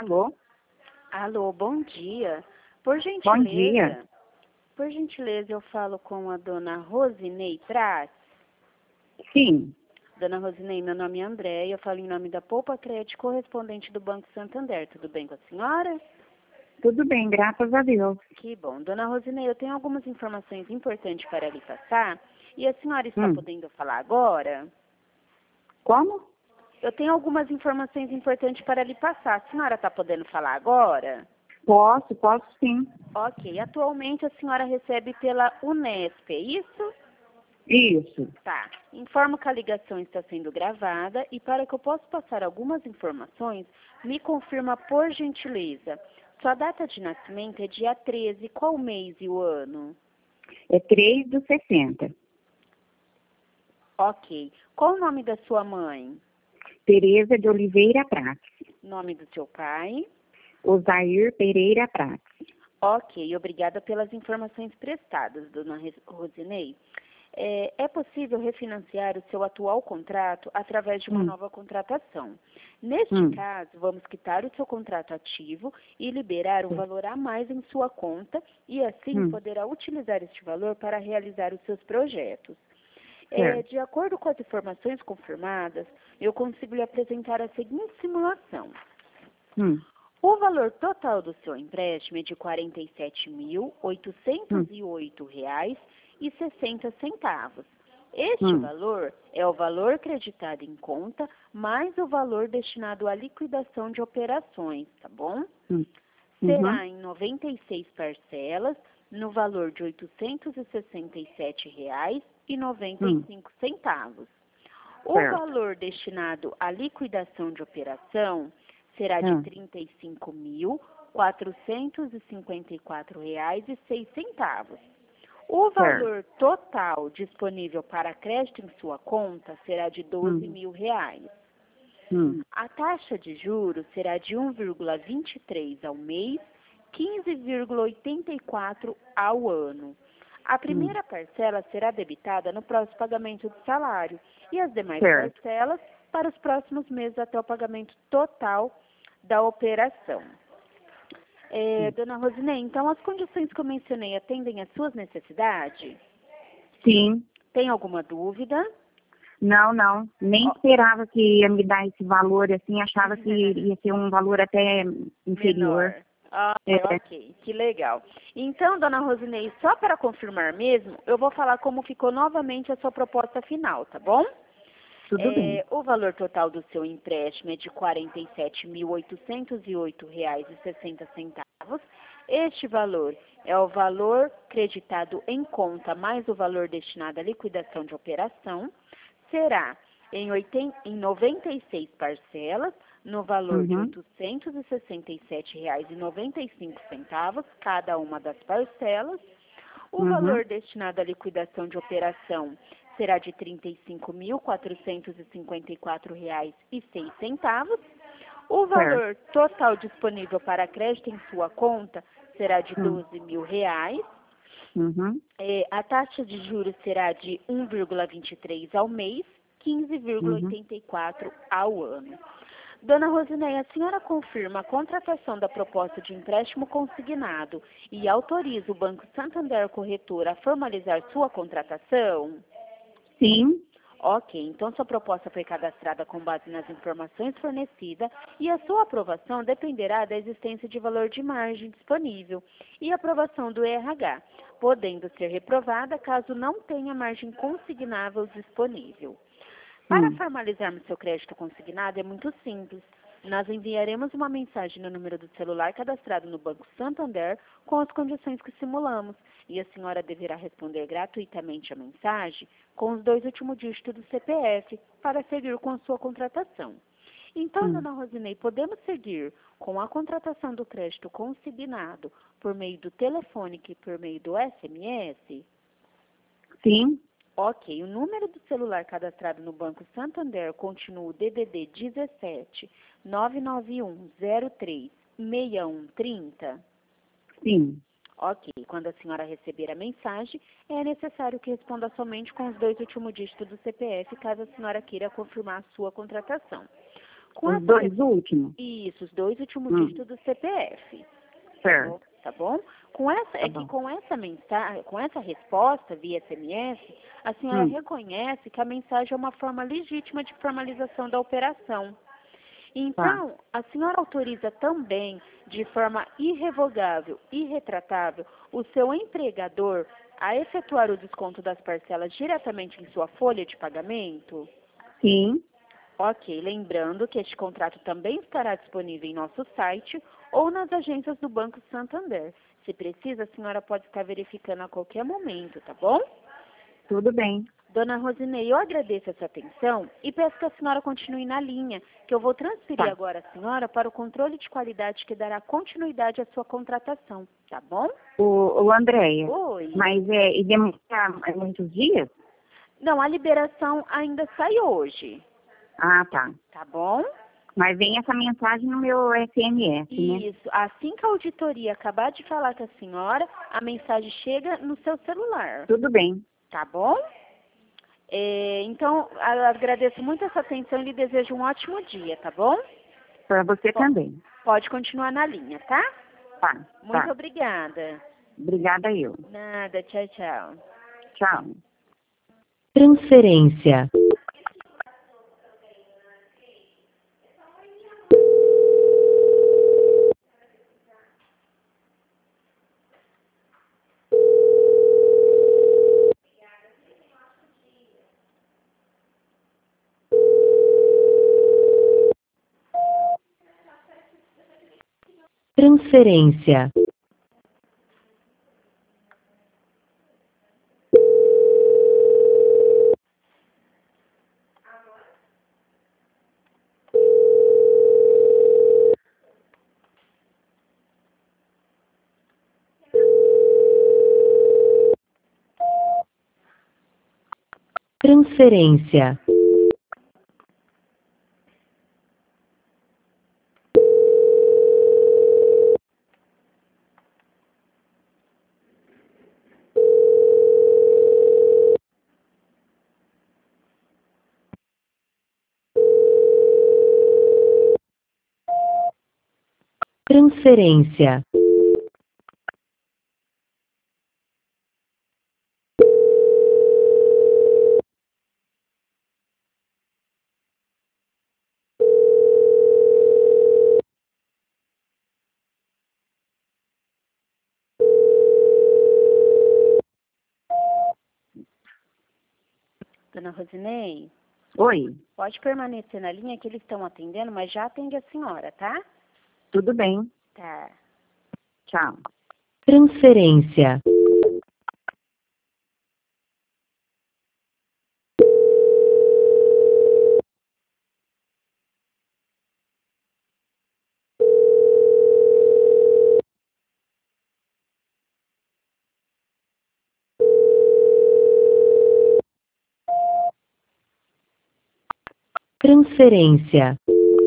Alô? Alô, bom dia. Por Bom dia. gentileza, eu falo com a dona Rosinei Prats. Sim, Dona Rosinei, meu nome é André e eu falo em nome da Poupa Crédito, correspondente do Banco Santander. Tudo bem com a senhora? tudo bem, graças a Deus. Que bom. Dona Rosinei, eu tenho algumas informações importantes para lhe passar e a senhora está podendo falar agora? Como? Eu tenho algumas informações importantes para lhe passar. A senhora está podendo falar agora? Posso sim. Ok. Atualmente a senhora recebe pela Unesp, é isso? Isso. Tá. Informo que a ligação está sendo gravada e para que eu possa passar algumas informações, me confirma por gentileza. Sua data de nascimento é dia 13, qual mês e o ano? É 3/60. Ok. Qual o nome da sua mãe? Tereza de Oliveira Prats. Nome do seu pai? Osair Pereira Prats. Ok. Obrigada pelas informações prestadas, dona Rosinei. É possível refinanciar o seu atual contrato através de uma nova contratação. Neste caso, vamos quitar o seu contrato ativo e liberar um valor a mais em sua conta e assim poderá utilizar este valor para realizar os seus projetos. De acordo com as informações confirmadas, eu consigo lhe apresentar a seguinte simulação. O valor total do seu empréstimo é de R$ 47.808,60. Este valor é o valor creditado em conta, mais o valor destinado à liquidação de operações, tá bom? Será em 96 parcelas, no valor de R$ 867,95. O valor destinado à liquidação de operação será de R$ 35.454,06. O valor total disponível para crédito em sua conta será de R$ 12.000. A taxa de juros será de 1,23 ao mês, 15,84 ao ano. A primeira parcela será debitada no próximo pagamento do salário e as demais parcelas para os próximos meses até o pagamento total da operação. Dona Rosinei, então as condições que eu mencionei atendem às suas necessidades? Sim. Tem alguma dúvida? Não. Nem esperava que ia me dar esse valor, assim, achava que ia ser um valor até inferior. Menor. Ok, que legal. Então, dona Rosinei, só para confirmar mesmo, eu vou falar como ficou novamente a sua proposta final, tá bom? Tudo bem. O valor total do seu empréstimo é de R$ 47.808,60. Este valor é o valor creditado em conta mais o valor destinado à liquidação de operação. Será em 96 parcelas, no valor de R$ 867,95, cada uma das parcelas. O valor destinado à liquidação de operação será de R$ 35.454,06. O valor total disponível para crédito em sua conta será de R$ 12.000. A taxa de juros será de 1,23 ao mês, 15,84 ao ano. Dona Rosinei, a senhora confirma a contratação da proposta de empréstimo consignado e autoriza o Banco Santander Corretora a formalizar sua contratação? Sim. Ok, então sua proposta foi cadastrada com base nas informações fornecidas e a sua aprovação dependerá da existência de valor de margem disponível e aprovação do RH, podendo ser reprovada caso não tenha margem consignável disponível. Para formalizarmos seu crédito consignado é muito simples. Nós enviaremos uma mensagem no número do celular cadastrado no Banco Santander com as condições que simulamos e a senhora deverá responder gratuitamente a mensagem com os 2 últimos dígitos do CPF para seguir com a sua contratação. Então, dona Rosinei, podemos seguir com a contratação do crédito consignado por meio do telefônico e por meio do SMS? Sim. Ok, o número do celular cadastrado no Banco Santander continua o DDD 17 991 03 6130? Sim. Ok, quando a senhora receber a mensagem, é necessário que responda somente com os 2 últimos dígitos do CPF, caso a senhora queira confirmar a sua contratação. Com Os essa dois últimos? Isso, os dois últimos dígitos do CPF. Certo. Tá bom? Com essa, Tá é que bom. com essa mensagem, com essa resposta via SMS, a senhora reconhece que a mensagem é uma forma legítima de formalização da operação. Então, a senhora autoriza também, de forma irrevogável e irretratável, o seu empregador a efetuar o desconto das parcelas diretamente em sua folha de pagamento? Sim. Ok, lembrando que este contrato também estará disponível em nosso site ou nas agências do Banco Santander. Se precisa, a senhora pode estar verificando a qualquer momento, tá bom? Tudo bem. Dona Rosinei, eu agradeço a sua atenção e peço que a senhora continue na linha, que eu vou transferir Tá. agora a senhora para o controle de qualidade que dará continuidade à sua contratação, tá bom? O Andréia. Oi. Mas e demora muitos dias? Não, a liberação ainda sai hoje, Ah, tá. tá bom? Mas vem essa mensagem no meu SMS, né? Isso. Assim que a auditoria acabar de falar com a senhora, a mensagem chega no seu celular, Tudo bem. tá bom? Então, eu agradeço muito a sua atenção e lhe desejo um ótimo dia, tá bom? Para você também. Pode continuar na linha, tá? Tá. Muito Tá. obrigada. Obrigada eu. Nada, tchau, tchau. Tchau. Transferência. Transferência. Transferência. Transferência. Dona Rosinei, Oi. pode permanecer na linha que eles estão atendendo, mas já atende a senhora, tá? Tudo bem. Tá. Tchau. Transferência. Transferência.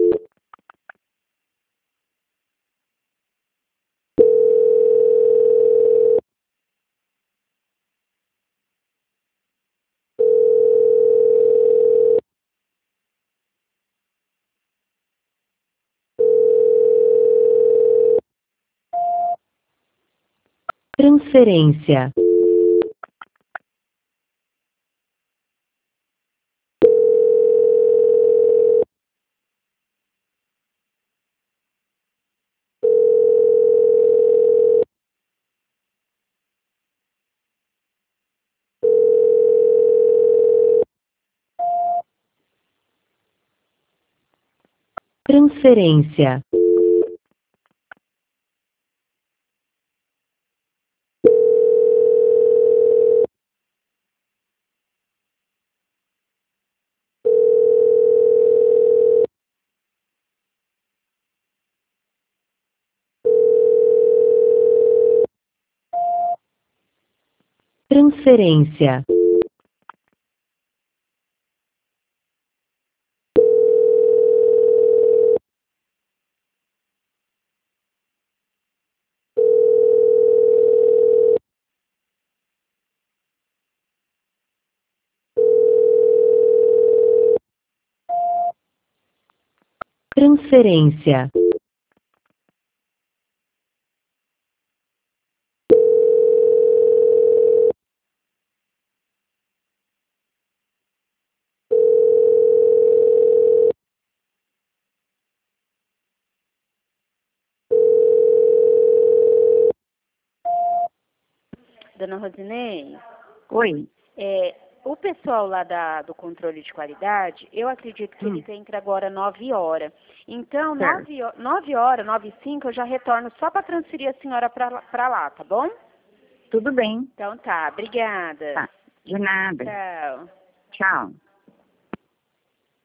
Transferência. Transferência. Transferência. transferência, Dona Rosinei, Oi. o pessoal lá do controle de qualidade, eu acredito que ele entra agora 9 horas. Então, Certo. 9 horas, 9h05, eu já retorno só para transferir a senhora para lá, tá bom? Tudo bem. Então tá, obrigada. Tá. De nada. Tchau. Tchau.